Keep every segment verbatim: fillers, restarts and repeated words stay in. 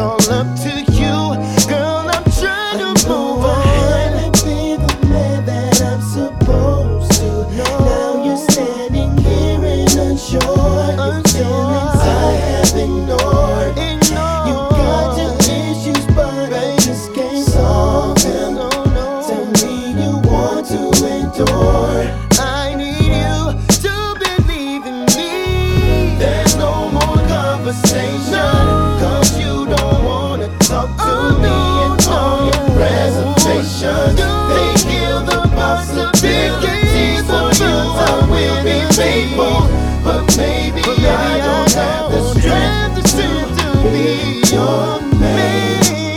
all up to you. Girl, I'm trying to move on. I haven't been the man that I'm supposed to. Now you're standing here and unsure. Your feelings I have ignored. You got your issues, but I just can't solve them. Tell me you want to endure. I need you to believe in me. There's no more conversation, cause you don't wanna talk to me and all your reservations. They kill the possibilities for you. I will be faithful, but maybe I don't have the strength to be your man.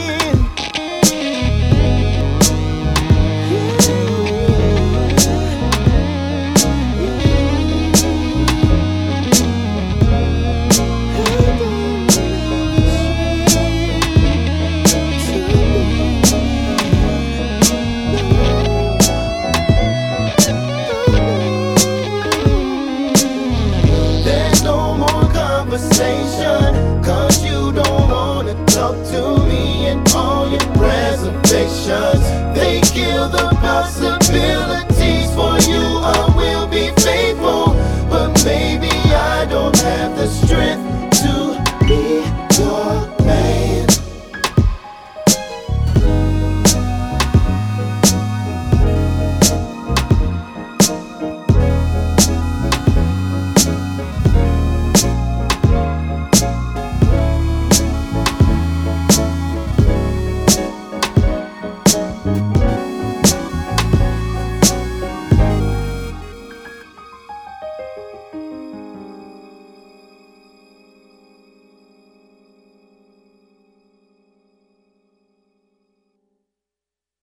Cause you don't wanna talk to me and all your reservations. They kill the